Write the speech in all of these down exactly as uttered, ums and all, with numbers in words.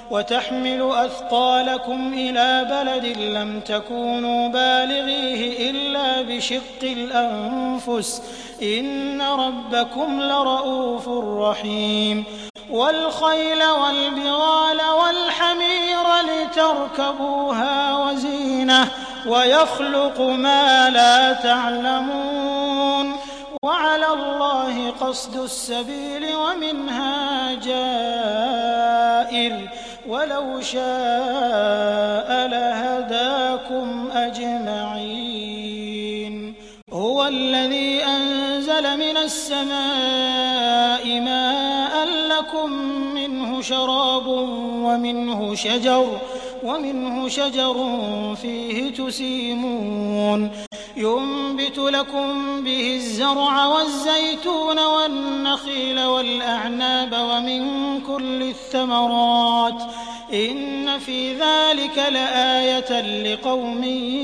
وتحمل أثقالكم إلى بلد لم تكونوا بالغيه إلا بشق الأنفس إن ربكم لرءوف رحيم والخيل والبغال والحمير لتركبوها وزينة ويخلق ما لا تعلمون وعلى الله قصد السبيل ومنها جائر ولو شاء لهداكم أجمعين هو الذي أنزل من السماء ماء لكم منه شراب ومنه شجر ومنه شجر فيه تسيمون ينبت لكم به الزرع والزيتون والنخيل والأعناب ومن كل الثمرات إن في ذلك لآية لقوم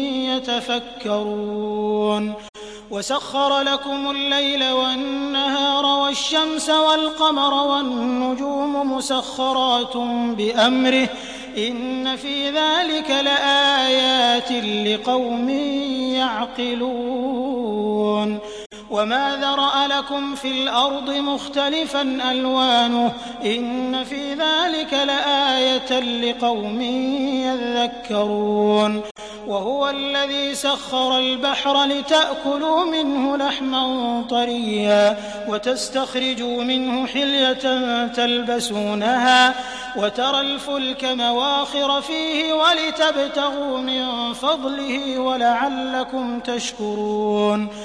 يتفكرون وسخر لكم الليل والنهار والشمس والقمر والنجوم مسخرات بأمره إن في ذلك لآيات لقوم يعقلون وما ذرأ لكم في الأرض مختلفا ألوانه إن في ذلك لآية لقوم يذكرون وهو الذي سخر البحر لتأكلوا منه لحما طريا وتستخرجوا منه حلية تلبسونها وترى الفلك مواخر فيه ولتبتغوا من فضله ولعلكم تشكرون